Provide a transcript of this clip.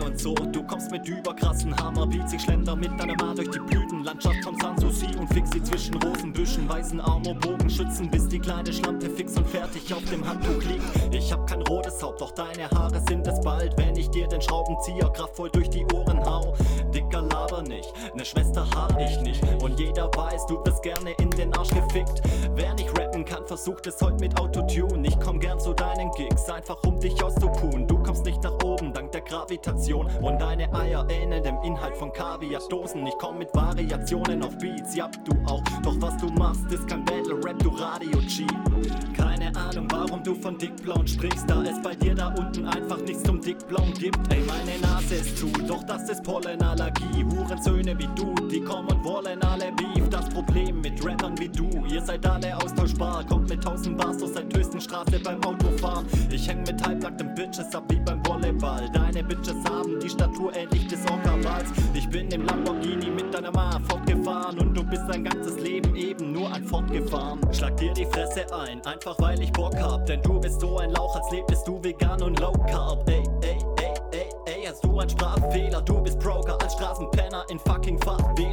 niemand so. Du kommst mit überkrassen Hammerbeats, ich schlender mit deiner Ma durch die Blütenlandschaft von Sanssouci und fix sie zwischen Rosenbüschen, weißen Armor, Bogenschützen, bis die kleine Schlampe fix und fertig auf dem Handtuch liegt. Ich hab kein rotes Haupt, doch deine Haare sind es bald, wenn ich dir den Schraubenzieher kraftvoll durch die Ohren hau. Dicker, laber nicht, ne Schwester hab ich nicht, und jeder weiß, du wirst gerne in den Arsch gefickt. Wer nicht rappen kann, versucht es heute mit Autotune. Ich komm gern zu deinen Gigs, einfach um dich auszupun. Du kommst nicht nach oben, dank der Gravitation, und deine Eier ähneln dem Inhalt von Kaviardosen. Ich komm mit Variationen auf Beats, ja du auch, doch was du machst ist kein Battle-Rap, du Radio-G. Keine Ahnung, warum du von Dickblauen sprichst, da es bei dir da unten einfach nichts zum Dickblauen gibt. Ey, meine Nase ist zu, doch das ist Pollenallergie. Hurensöhne wie du, die kommen und wollen alle Beef. Das Problem mit Rappern wie du, ihr seid alle austauschbar. Kommt mit 1000 Bars durch seit Straße beim Autofahren. Ich häng mit halbnackten Bitches ab wie beim Volleyball. Deine Bitches haben die Statur ähnlich des Orca-Wals. Ich bin im Lamborghini mit deiner Ma fortgefahren, und du bist dein ganzes Leben eben nur ein Fortgefahren. Schlag dir die Fresse ein, einfach weil ich Bock hab, denn du bist so ein Lauch, als lebtest du vegan und low carb. Ey, ey, ey, ey, ey, hast du einen Sprachfehler? Du bist Broker als Straßenpenner in fucking Fahrweg.